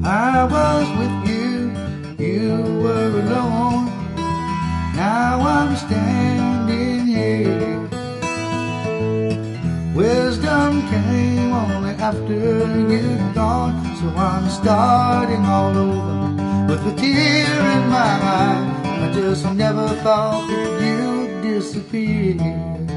I was with you, you were alone. Now I'm standing here. Wisdom came only after you'd gone, so I'm starting all over with a tear in my eye. I just never thought that you'd disappear.